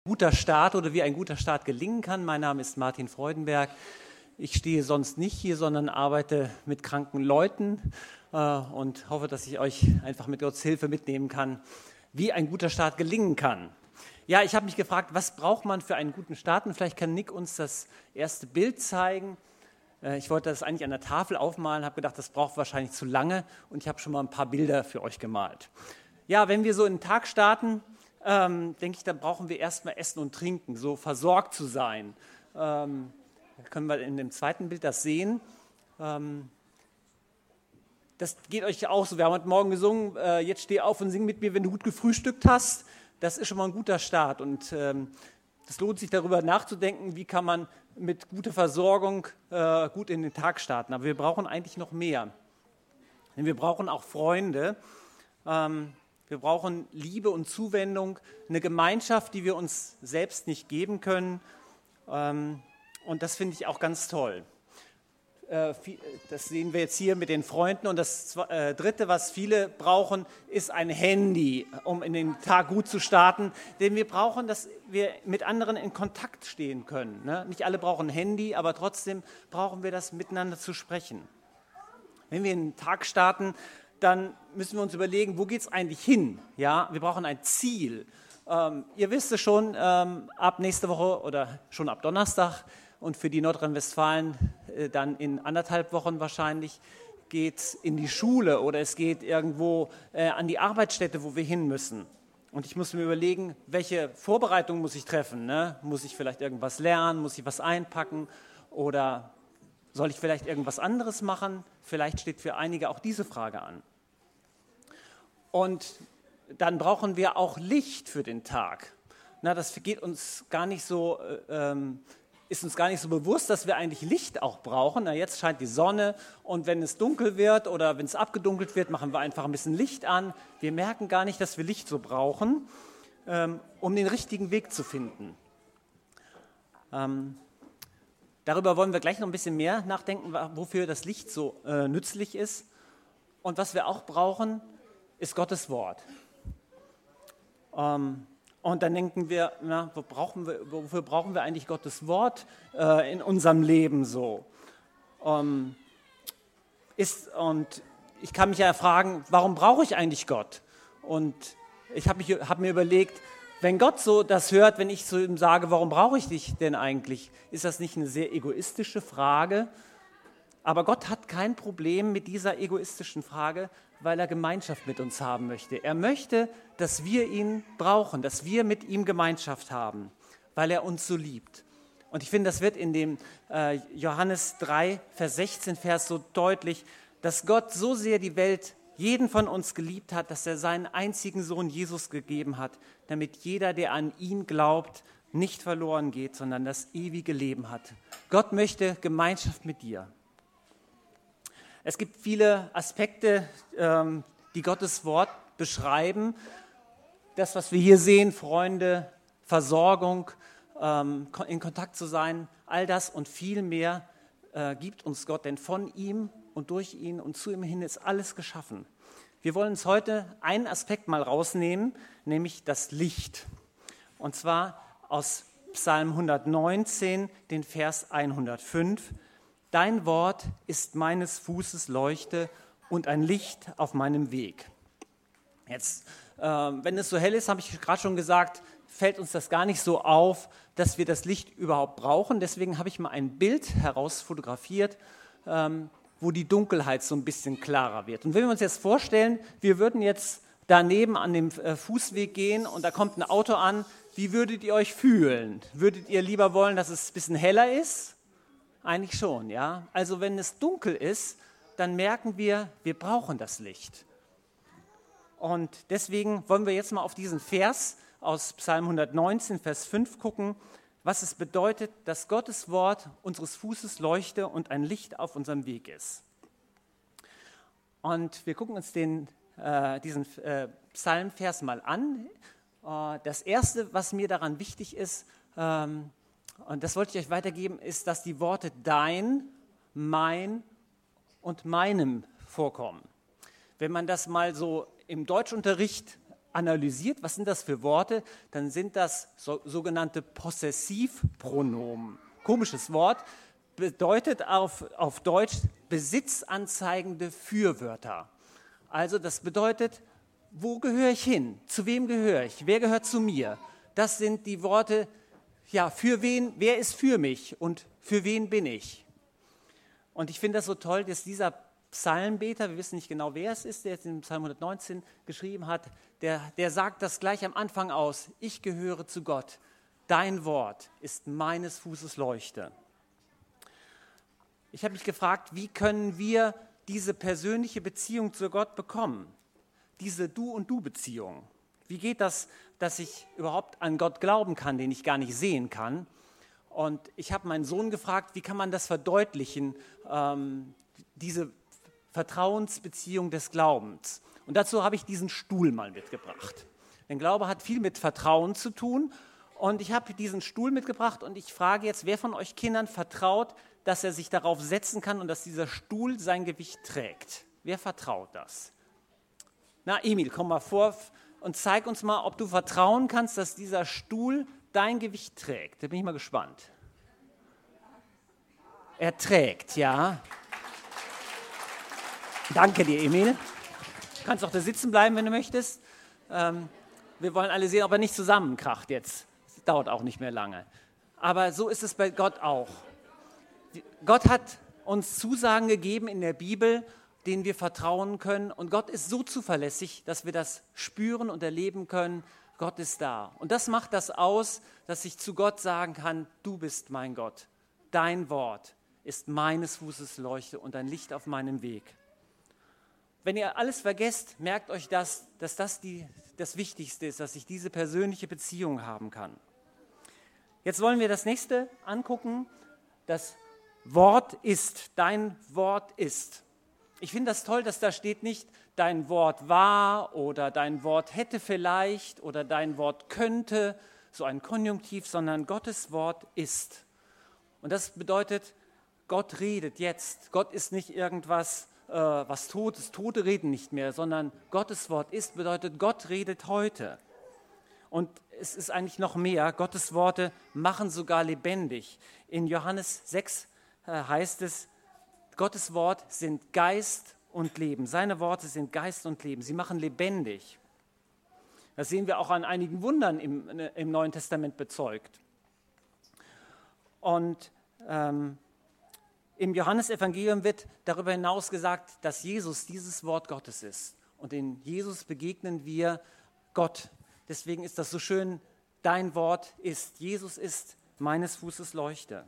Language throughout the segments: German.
Guter Start oder wie ein guter Start gelingen kann. Mein Name ist Martin Freudenberg. Ich stehe sonst nicht hier, sondern arbeite mit kranken Leuten und hoffe, dass ich euch einfach mit Gottes Hilfe mitnehmen kann, wie ein guter Start gelingen kann. Ja, ich habe mich gefragt, was braucht man für einen guten Start? Und vielleicht kann Nick uns das erste Bild zeigen. Ich wollte das eigentlich an der Tafel aufmalen, habe gedacht, das braucht wahrscheinlich zu lange und ich habe schon mal ein paar Bilder für euch gemalt. Ja, wenn wir so in den Tag starten, denke ich, dann brauchen wir erstmal Essen und Trinken, so versorgt zu sein. Können wir in dem zweiten Bild das sehen. Das geht euch auch so. Wir haben heute Morgen gesungen, jetzt steh auf und sing mit mir, wenn du gut gefrühstückt hast. Das ist schon mal ein guter Start und es lohnt sich darüber nachzudenken, wie kann man mit guter Versorgung gut in den Tag starten. Aber wir brauchen eigentlich noch mehr. Denn wir brauchen auch Freunde. Wir brauchen Liebe und Zuwendung, eine Gemeinschaft, die wir uns selbst nicht geben können. Und das finde ich auch ganz toll. Das sehen wir jetzt hier mit den Freunden. Und das Dritte, was viele brauchen, ist ein Handy, um in den Tag gut zu starten. Denn wir brauchen, dass wir mit anderen in Kontakt stehen können. Nicht alle brauchen ein Handy, aber trotzdem brauchen wir das, miteinander zu sprechen. Wenn wir in den Tag starten, dann müssen wir uns überlegen, wo geht es eigentlich hin? Ja, wir brauchen ein Ziel. Ihr wisst es schon, ab nächste Woche oder schon ab Donnerstag und für die Nordrhein-Westfalen dann in 1,5 Wochen wahrscheinlich geht es in die Schule oder es geht irgendwo an die Arbeitsstätte, wo wir hin müssen. Und ich muss mir überlegen, welche Vorbereitung muss ich treffen? Ne? Muss ich vielleicht irgendwas lernen? Muss ich was einpacken? Oder soll ich vielleicht irgendwas anderes machen? Vielleicht steht für einige auch diese Frage an. Und dann brauchen wir auch Licht für den Tag. Das geht uns gar nicht so, ist uns gar nicht so bewusst, dass wir eigentlich Licht auch brauchen. Jetzt scheint die Sonne und wenn es dunkel wird oder wenn es abgedunkelt wird, machen wir einfach ein bisschen Licht an. Wir merken gar nicht, dass wir Licht so brauchen, um den richtigen Weg zu finden. Darüber wollen wir gleich noch ein bisschen mehr nachdenken, wofür das Licht so nützlich ist. Und was wir auch brauchen, ist Gottes Wort. Und dann denken wir, wofür brauchen wir eigentlich Gottes Wort in unserem Leben so? Und ich kann mich ja fragen, warum brauche ich eigentlich Gott? Und ich hab mir überlegt, wenn Gott so das hört, wenn ich zu ihm sage, warum brauche ich dich denn eigentlich? Ist das nicht eine sehr egoistische Frage? Aber Gott hat kein Problem mit dieser egoistischen Frage, weil er Gemeinschaft mit uns haben möchte. Er möchte, dass wir ihn brauchen, dass wir mit ihm Gemeinschaft haben, weil er uns so liebt. Und ich finde, das wird in dem Johannes 3, Vers 16 Vers so deutlich, dass Gott so sehr die Welt, jeden von uns geliebt hat, dass er seinen einzigen Sohn Jesus gegeben hat, damit jeder, der an ihn glaubt, nicht verloren geht, sondern das ewige Leben hat. Gott möchte Gemeinschaft mit dir. Es gibt viele Aspekte, die Gottes Wort beschreiben. Das, was wir hier sehen, Freunde, Versorgung, in Kontakt zu sein, all das und viel mehr gibt uns Gott, denn von ihm und durch ihn und zu ihm hin ist alles geschaffen. Wir wollen uns heute einen Aspekt mal rausnehmen, nämlich das Licht. Und zwar aus Psalm 119, den Vers 105. Dein Wort ist meines Fußes Leuchte und ein Licht auf meinem Weg. Jetzt, wenn es so hell ist, habe ich gerade schon gesagt, fällt uns das gar nicht so auf, dass wir das Licht überhaupt brauchen. Deswegen habe ich mal ein Bild herausfotografiert, wo die Dunkelheit so ein bisschen klarer wird. Und wenn wir uns jetzt vorstellen, wir würden jetzt daneben an dem Fußweg gehen und da kommt ein Auto an, wie würdet ihr euch fühlen? Würdet ihr lieber wollen, dass es ein bisschen heller ist? Eigentlich schon, ja. Also wenn es dunkel ist, dann merken wir brauchen das Licht. Und deswegen wollen wir jetzt mal auf diesen Vers aus Psalm 119, Vers 5 gucken, was es bedeutet, dass Gottes Wort unseres Fußes Leuchte und ein Licht auf unserem Weg ist. Und wir gucken uns diesen Psalmvers mal an. Das Erste, was mir daran wichtig ist, und das wollte ich euch weitergeben, ist, dass die Worte dein, mein und meinem vorkommen. Wenn man das mal so im Deutschunterricht analysiert, was sind das für Worte, dann sind das sogenannte Possessivpronomen. Komisches Wort, bedeutet auf Deutsch besitzanzeigende Fürwörter. Also das bedeutet, wo gehöre ich hin? Zu wem gehöre ich? Wer gehört zu mir? Das sind die Worte, ja, für wen, wer ist für mich und für wen bin ich? Und ich finde das so toll, dass dieser Psalmbeter, wir wissen nicht genau, wer es ist, der jetzt in Psalm 119 geschrieben hat, der sagt das gleich am Anfang aus: Ich gehöre zu Gott, dein Wort ist meines Fußes Leuchte. Ich habe mich gefragt, wie können wir diese persönliche Beziehung zu Gott bekommen? Diese Du-und-Du-Beziehung. Wie geht das, dass ich überhaupt an Gott glauben kann, den ich gar nicht sehen kann? Und ich habe meinen Sohn gefragt, wie kann man das verdeutlichen, diese Vertrauensbeziehung des Glaubens. Und dazu habe ich diesen Stuhl mal mitgebracht. Denn Glaube hat viel mit Vertrauen zu tun. Und ich habe diesen Stuhl mitgebracht und ich frage jetzt, wer von euch Kindern vertraut, dass er sich darauf setzen kann und dass dieser Stuhl sein Gewicht trägt? Wer vertraut das? Na, Emil, komm mal vor und zeig uns mal, ob du vertrauen kannst, dass dieser Stuhl dein Gewicht trägt. Da bin ich mal gespannt. Er trägt, ja. Danke dir, Emil. Du kannst auch da sitzen bleiben, wenn du möchtest. Wir wollen alle sehen, ob er nicht zusammenkracht jetzt. Das dauert auch nicht mehr lange. Aber so ist es bei Gott auch. Gott hat uns Zusagen gegeben in der Bibel, denen wir vertrauen können. Und Gott ist so zuverlässig, dass wir das spüren und erleben können. Gott ist da. Und das macht das aus, dass ich zu Gott sagen kann: Du bist mein Gott. Dein Wort ist meines Fußes Leuchte und ein Licht auf meinem Weg. Wenn ihr alles vergesst, merkt euch das, dass das das Wichtigste ist, dass ich diese persönliche Beziehung haben kann. Jetzt wollen wir das nächste angucken. Das Wort ist, dein Wort ist. Ich finde das toll, dass da steht nicht, dein Wort war oder dein Wort hätte vielleicht oder dein Wort könnte, so ein Konjunktiv, sondern Gottes Wort ist. Und das bedeutet, Gott redet jetzt. Gott ist nicht irgendwas, was tot ist. Tote reden nicht mehr, sondern Gottes Wort ist, bedeutet, Gott redet heute. Und es ist eigentlich noch mehr. Gottes Worte machen sogar lebendig. In Johannes 6 heißt es, Gottes Wort sind Geist und Leben. Seine Worte sind Geist und Leben. Sie machen lebendig. Das sehen wir auch an einigen Wundern im Neuen Testament bezeugt. Und im Johannesevangelium wird darüber hinaus gesagt, dass Jesus dieses Wort Gottes ist. Und in Jesus begegnen wir Gott. Deswegen ist das so schön, dein Wort ist. Jesus ist meines Fußes Leuchte.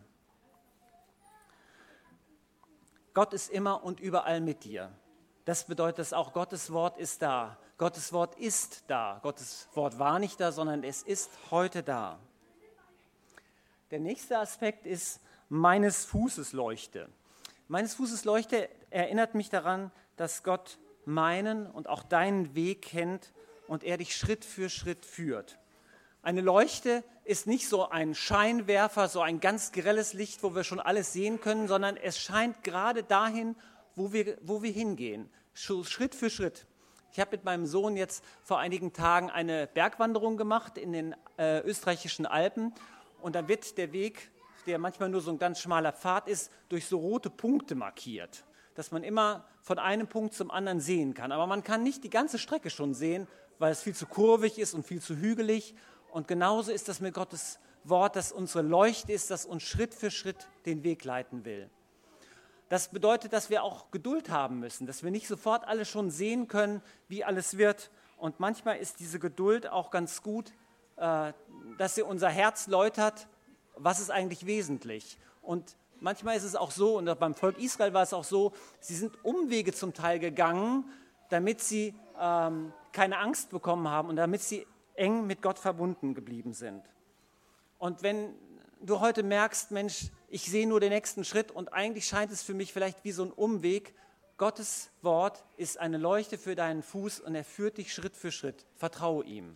Gott ist immer und überall mit dir. Das bedeutet, dass auch Gottes Wort ist da. Gottes Wort ist da. Gottes Wort war nicht da, sondern es ist heute da. Der nächste Aspekt ist meines Fußes Leuchte. Meines Fußes Leuchte erinnert mich daran, dass Gott meinen und auch deinen Weg kennt und er dich Schritt für Schritt führt. Eine Leuchte ist nicht so ein Scheinwerfer, so ein ganz grelles Licht, wo wir schon alles sehen können, sondern es scheint gerade dahin, wo wir hingehen, Schritt für Schritt. Ich habe mit meinem Sohn jetzt vor einigen Tagen eine Bergwanderung gemacht in den österreichischen Alpen und dann wird der Weg, der manchmal nur so ein ganz schmaler Pfad ist, durch so rote Punkte markiert, dass man immer von einem Punkt zum anderen sehen kann. Aber man kann nicht die ganze Strecke schon sehen, weil es viel zu kurvig ist und viel zu hügelig. Und genauso ist das mit Gottes Wort, dass unsere Leuchte ist, das uns Schritt für Schritt den Weg leiten will. Das bedeutet, dass wir auch Geduld haben müssen, dass wir nicht sofort alles schon sehen können, wie alles wird. Und manchmal ist diese Geduld auch ganz gut, dass sie unser Herz läutert, was ist eigentlich wesentlich. Und manchmal ist es auch so, und beim Volk Israel war es auch so, sie sind Umwege zum Teil gegangen, damit sie keine Angst bekommen haben und damit sie eng mit Gott verbunden geblieben sind. Und wenn du heute merkst, Mensch, ich sehe nur den nächsten Schritt und eigentlich scheint es für mich vielleicht wie so ein Umweg, Gottes Wort ist eine Leuchte für deinen Fuß und er führt dich Schritt für Schritt. Vertraue ihm.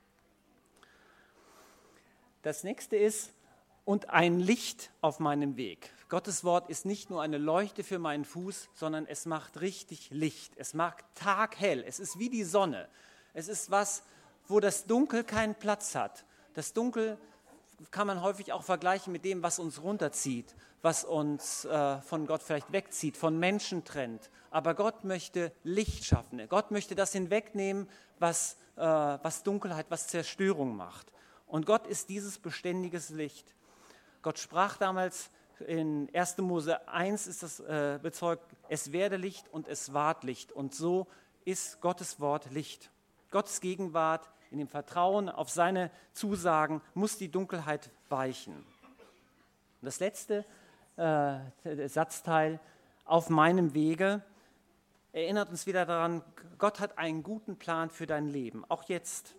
Das nächste ist, und ein Licht auf meinem Weg. Gottes Wort ist nicht nur eine Leuchte für meinen Fuß, sondern es macht richtig Licht. Es macht taghell. Es ist wie die Sonne. Es ist was, wo das Dunkel keinen Platz hat. Das Dunkel kann man häufig auch vergleichen mit dem, was uns runterzieht, was uns von Gott vielleicht wegzieht, von Menschen trennt. Aber Gott möchte Licht schaffen. Gott möchte das hinwegnehmen, was Dunkelheit, was Zerstörung macht. Und Gott ist dieses beständiges Licht. Gott sprach damals in 1. Mose 1 ist das bezeugt, es werde Licht und es ward Licht. Und so ist Gottes Wort Licht. Gottes Gegenwart in dem Vertrauen auf seine Zusagen muss die Dunkelheit weichen. Und das letzte Satzteil, auf meinem Wege, erinnert uns wieder daran, Gott hat einen guten Plan für dein Leben, auch jetzt.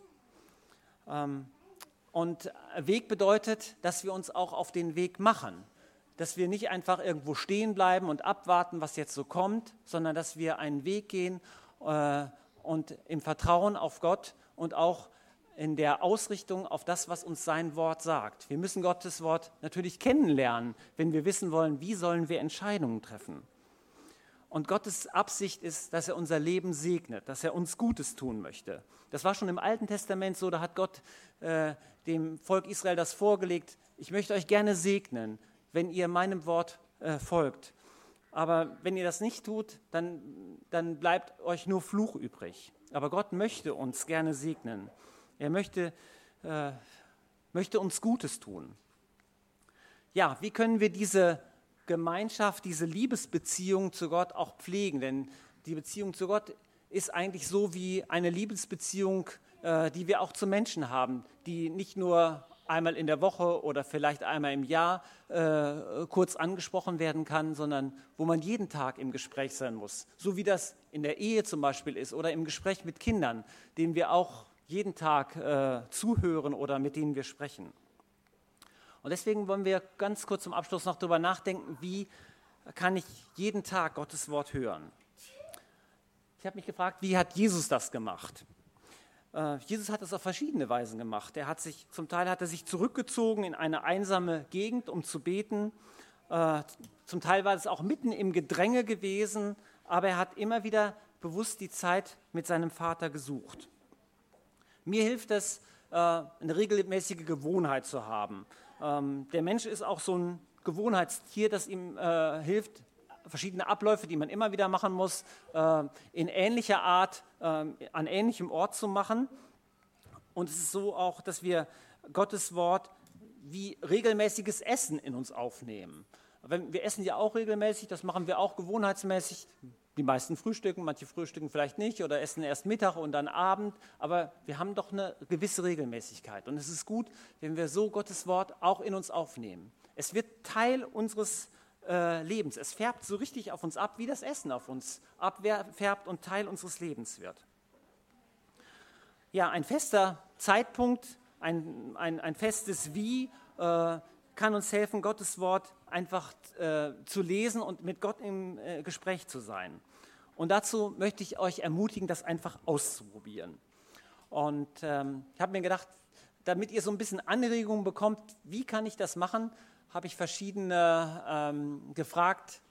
Und Weg bedeutet, dass wir uns auch auf den Weg machen, dass wir nicht einfach irgendwo stehen bleiben und abwarten, was jetzt so kommt, sondern dass wir einen Weg gehen und im Vertrauen auf Gott und auch in der Ausrichtung auf das, was uns sein Wort sagt. Wir müssen Gottes Wort natürlich kennenlernen, wenn wir wissen wollen, wie sollen wir Entscheidungen treffen. Und Gottes Absicht ist, dass er unser Leben segnet, dass er uns Gutes tun möchte. Das war schon im Alten Testament so, da hat Gott dem Volk Israel das vorgelegt, ich möchte euch gerne segnen, wenn ihr meinem Wort folgt. Aber wenn ihr das nicht tut, dann bleibt euch nur Fluch übrig. Aber Gott möchte uns gerne segnen. Er möchte uns Gutes tun. Ja, wie können wir diese Gemeinschaft, diese Liebesbeziehung zu Gott auch pflegen? Denn die Beziehung zu Gott ist eigentlich so wie eine Liebesbeziehung, die wir auch zu Menschen haben, die nicht nur einmal in der Woche oder vielleicht einmal im Jahr kurz angesprochen werden kann, sondern wo man jeden Tag im Gespräch sein muss. So wie das in der Ehe zum Beispiel ist oder im Gespräch mit Kindern, denen wir auch jeden Tag zuhören oder mit denen wir sprechen. Und deswegen wollen wir ganz kurz zum Abschluss noch darüber nachdenken, wie kann ich jeden Tag Gottes Wort hören. Ich habe mich gefragt, wie hat Jesus das gemacht? Jesus hat es auf verschiedene Weisen gemacht. Zum Teil hat er sich zurückgezogen in eine einsame Gegend, um zu beten. Zum Teil war es auch mitten im Gedränge gewesen, aber er hat immer wieder bewusst die Zeit mit seinem Vater gesucht. Mir hilft es, eine regelmäßige Gewohnheit zu haben. Der Mensch ist auch so ein Gewohnheitstier, das ihm hilft, verschiedene Abläufe, die man immer wieder machen muss, in ähnlicher Art, an ähnlichem Ort zu machen. Und es ist so auch, dass wir Gottes Wort wie regelmäßiges Essen in uns aufnehmen. Wir essen ja auch regelmäßig, das machen wir auch gewohnheitsmäßig. Die meisten frühstücken, manche frühstücken vielleicht nicht oder essen erst Mittag und dann Abend. Aber wir haben doch eine gewisse Regelmäßigkeit. Und es ist gut, wenn wir so Gottes Wort auch in uns aufnehmen. Es wird Teil unseres Lebens. Es färbt so richtig auf uns ab, wie das Essen auf uns abfärbt und Teil unseres Lebens wird. Ja, ein fester Zeitpunkt, ein festes Wie kann uns helfen, Gottes Wort einfach zu lesen und mit Gott im Gespräch zu sein. Und dazu möchte ich euch ermutigen, das einfach auszuprobieren. Und ich habe mir gedacht, damit ihr so ein bisschen Anregungen bekommt, wie kann ich das machen, habe ich verschiedene gefragt,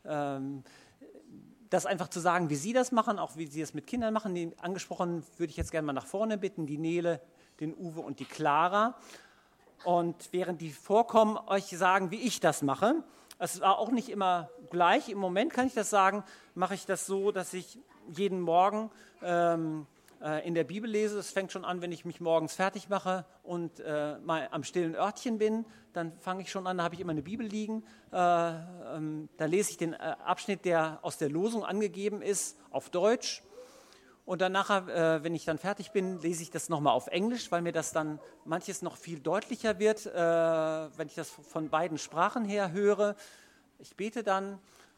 das einfach zu sagen, wie sie das machen, auch wie sie es mit Kindern machen. Die angesprochen würde ich jetzt gerne mal nach vorne bitten, die Nele, den Uwe und die Clara. Und während die vorkommen, euch sagen, wie ich das mache. Es war auch nicht immer gleich. Im Moment kann ich das sagen, mache ich das so, dass ich jeden Morgen in der Bibel lese. Es fängt schon an, wenn ich mich morgens fertig mache und mal am stillen Örtchen bin. Dann fange ich schon an, da habe ich immer eine Bibel liegen. Da lese ich den Abschnitt, der aus der Losung angegeben ist, auf Deutsch. Und dann nachher, wenn ich dann fertig bin, lese ich das nochmal auf Englisch, weil mir das dann manches noch viel deutlicher wird, wenn ich das von beiden Sprachen her höre. Ich bete dann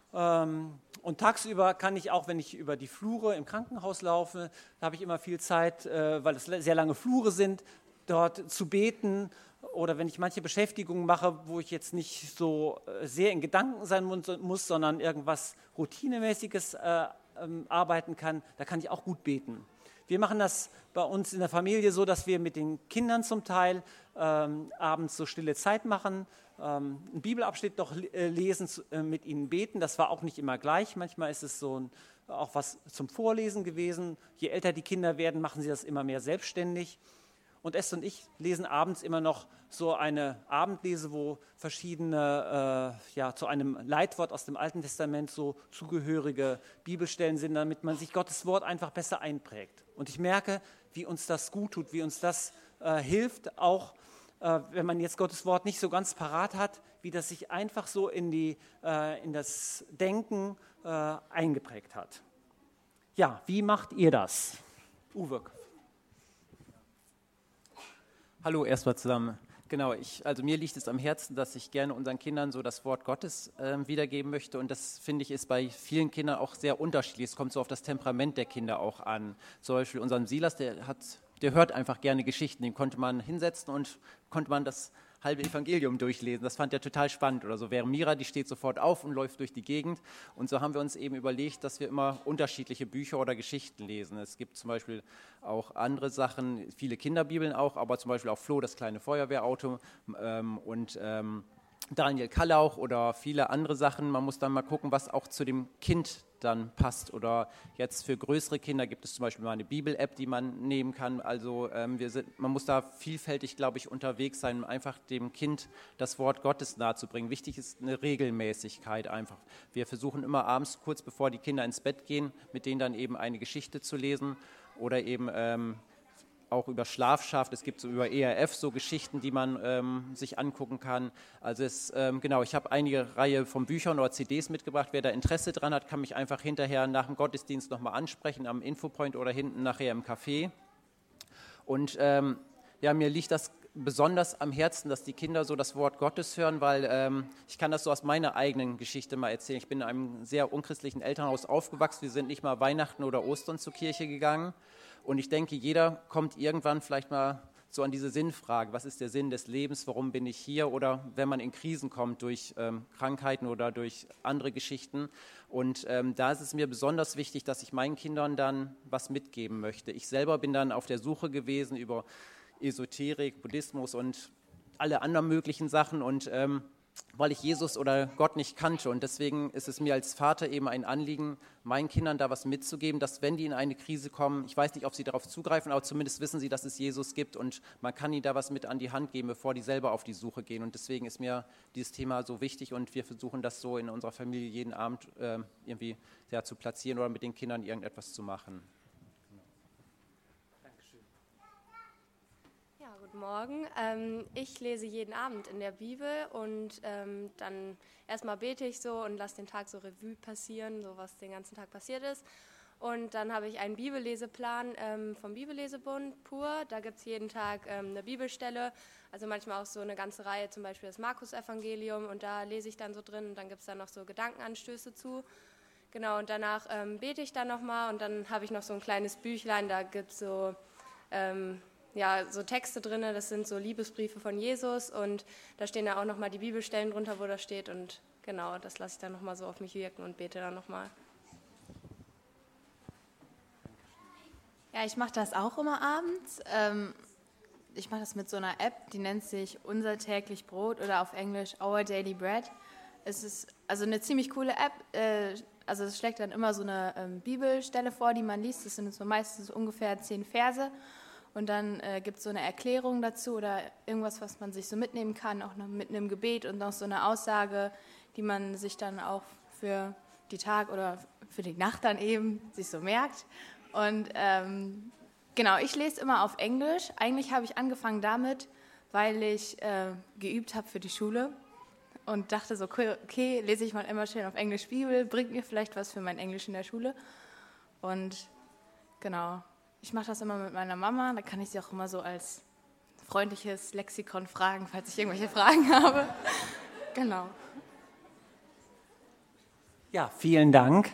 und tagsüber kann ich auch, wenn ich über die Flure im Krankenhaus laufe, da habe ich immer viel Zeit, weil es sehr lange Flure sind, dort zu beten. Oder wenn ich manche Beschäftigungen mache, wo ich jetzt nicht so sehr in Gedanken sein muss, sondern irgendwas Routinemäßiges arbeiten kann, da kann ich auch gut beten. Wir machen das bei uns in der Familie so, dass wir mit den Kindern zum Teil abends so stille Zeit machen, einen Bibelabschnitt noch lesen, mit ihnen beten. Das war auch nicht immer gleich. Manchmal ist es so auch was zum Vorlesen gewesen. Je älter die Kinder werden, machen sie das immer mehr selbstständig. Und Esther und ich lesen abends immer noch so eine Abendlese, wo verschiedene, zu einem Leitwort aus dem Alten Testament so zugehörige Bibelstellen sind, damit man sich Gottes Wort einfach besser einprägt. Und ich merke, wie uns das gut tut, wie uns das hilft, auch wenn man jetzt Gottes Wort nicht so ganz parat hat, wie das sich einfach so in das Denken eingeprägt hat. Ja, wie macht ihr das? Uwe. Hallo erstmal zusammen. Genau, mir liegt es am Herzen, dass ich gerne unseren Kindern so das Wort Gottes wiedergeben möchte, und das, finde ich, ist bei vielen Kindern auch sehr unterschiedlich. Es kommt so auf das Temperament der Kinder auch an. Zum Beispiel unseren Silas, der hört einfach gerne Geschichten, den konnte man hinsetzen und konnte man das halbe Evangelium durchlesen. Das fand er total spannend. Oder so wäre Mira, die steht sofort auf und läuft durch die Gegend. Und so haben wir uns eben überlegt, dass wir immer unterschiedliche Bücher oder Geschichten lesen. Es gibt zum Beispiel auch andere Sachen, viele Kinderbibeln auch, aber zum Beispiel auch Flo, das kleine Feuerwehrauto, und Daniel Kallauch oder viele andere Sachen. Man muss dann mal gucken, was auch zu dem Kind dann passt. Oder jetzt für größere Kinder gibt es zum Beispiel mal eine Bibel-App, die man nehmen kann. Also man muss da vielfältig, glaube ich, unterwegs sein, um einfach dem Kind das Wort Gottes nahezubringen. Wichtig ist eine Regelmäßigkeit einfach. Wir versuchen immer abends, kurz bevor die Kinder ins Bett gehen, mit denen dann eben eine Geschichte zu lesen oder eben auch über Schlafschaft. Es gibt so über ERF so Geschichten, die man sich angucken kann. Also ich habe einige Reihe von Büchern oder CDs mitgebracht. Wer da Interesse dran hat, kann mich einfach hinterher nach dem Gottesdienst nochmal ansprechen, am Infopoint oder hinten nachher im Café. Und mir liegt das besonders am Herzen, dass die Kinder so das Wort Gottes hören, weil ich kann das so aus meiner eigenen Geschichte mal erzählen. Ich bin in einem sehr unchristlichen Elternhaus aufgewachsen. Wir sind nicht mal Weihnachten oder Ostern zur Kirche gegangen. Und ich denke, jeder kommt irgendwann vielleicht mal so an diese Sinnfrage. Was ist der Sinn des Lebens? Warum bin ich hier? Oder wenn man in Krisen kommt durch Krankheiten oder durch andere Geschichten. Und da ist es mir besonders wichtig, dass ich meinen Kindern dann was mitgeben möchte. Ich selber bin dann auf der Suche gewesen über Esoterik, Buddhismus und alle anderen möglichen Sachen, und weil ich Jesus oder Gott nicht kannte. Und deswegen ist es mir als Vater eben ein Anliegen, meinen Kindern da was mitzugeben, dass wenn die in eine Krise kommen, ich weiß nicht, ob sie darauf zugreifen, aber zumindest wissen sie, dass es Jesus gibt, und man kann ihnen da was mit an die Hand geben, bevor die selber auf die Suche gehen. Und deswegen ist mir dieses Thema so wichtig, und wir versuchen das so in unserer Familie jeden Abend irgendwie zu platzieren oder mit den Kindern irgendetwas zu machen. Guten Morgen. Ich lese jeden Abend in der Bibel, und dann erstmal bete ich so und lasse den Tag so Revue passieren, so was den ganzen Tag passiert ist. Und dann habe ich einen Bibelleseplan vom Bibellesebund pur. Da gibt es jeden Tag eine Bibelstelle, also manchmal auch so eine ganze Reihe, zum Beispiel das Markus-Evangelium, und da lese ich dann so drin, und dann gibt es dann noch so Gedankenanstöße zu. Genau, und danach bete ich dann nochmal, und dann habe ich noch so ein kleines Büchlein, da gibt es so so Texte drin, das sind so Liebesbriefe von Jesus, und da stehen ja auch nochmal die Bibelstellen drunter, wo das steht, und genau, das lasse ich dann nochmal so auf mich wirken und bete dann nochmal. Ja, ich mache das auch immer abends. Ich mache das mit so einer App, die nennt sich Unser täglich Brot oder auf Englisch Our Daily Bread. Es ist also eine ziemlich coole App. Also es schlägt dann immer so eine Bibelstelle vor, die man liest. Das sind so meistens ungefähr 10 Verse. Und dann gibt es so eine Erklärung dazu oder irgendwas, was man sich so mitnehmen kann, auch noch mit einem Gebet und noch so eine Aussage, die man sich dann auch für die Tag oder für die Nacht dann eben sich so merkt. Und genau, ich lese immer auf Englisch. Eigentlich habe ich angefangen damit, weil ich geübt habe für die Schule und dachte so, okay, lese ich mal immer schön auf Englisch Bibel, bringt mir vielleicht was für mein Englisch in der Schule. Und genau, ich mache das immer mit meiner Mama, da kann ich sie auch immer so als freundliches Lexikon fragen, falls ich irgendwelche Fragen habe. Genau. Ja, vielen Dank.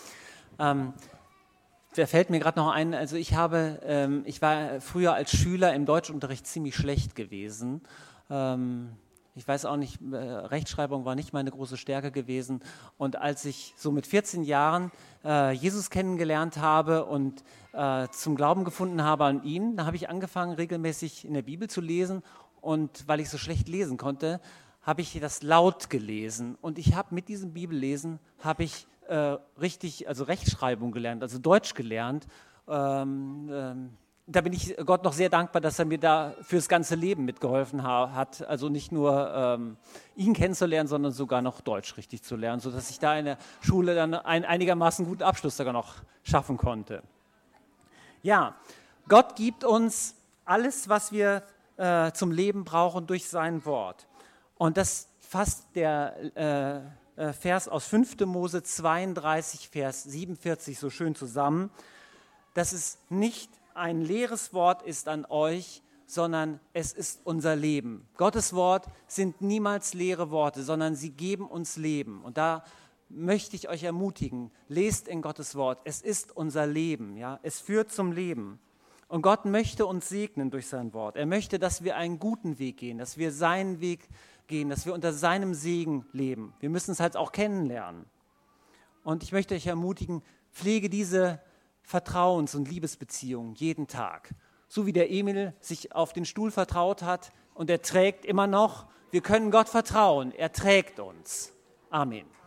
Da fällt mir gerade noch ein, also ich war früher als Schüler im Deutschunterricht ziemlich schlecht gewesen. Ich weiß auch nicht, Rechtschreibung war nicht meine große Stärke gewesen. Und als ich so mit 14 Jahren Jesus kennengelernt habe und zum Glauben gefunden habe an ihn, da habe ich angefangen, regelmäßig in der Bibel zu lesen. Und weil ich so schlecht lesen konnte, habe ich das laut gelesen. Und ich habe mit diesem Bibellesen, habe ich also Rechtschreibung gelernt, also Deutsch gelernt. da bin ich Gott noch sehr dankbar, dass er mir da fürs ganze Leben mitgeholfen hat. Also nicht nur ihn kennenzulernen, sondern sogar noch Deutsch richtig zu lernen, sodass ich da in der Schule dann einen einigermaßen guten Abschluss sogar noch schaffen konnte. Ja, Gott gibt uns alles, was wir zum Leben brauchen, durch sein Wort. Und das fasst der Vers aus 5. Mose 32, Vers 47 so schön zusammen, dass es nicht ein leeres Wort ist an euch, sondern es ist unser Leben. Gottes Wort sind niemals leere Worte, sondern sie geben uns Leben. Und da möchte ich euch ermutigen, lest in Gottes Wort. Es ist unser Leben, ja? Es führt zum Leben. Und Gott möchte uns segnen durch sein Wort. Er möchte, dass wir einen guten Weg gehen, dass wir seinen Weg gehen, dass wir unter seinem Segen leben. Wir müssen es halt auch kennenlernen. Und ich möchte euch ermutigen, pflege diese Vertrauens- und Liebesbeziehungen jeden Tag. So wie der Emil sich auf den Stuhl vertraut hat und er trägt immer noch. Wir können Gott vertrauen. Er trägt uns. Amen.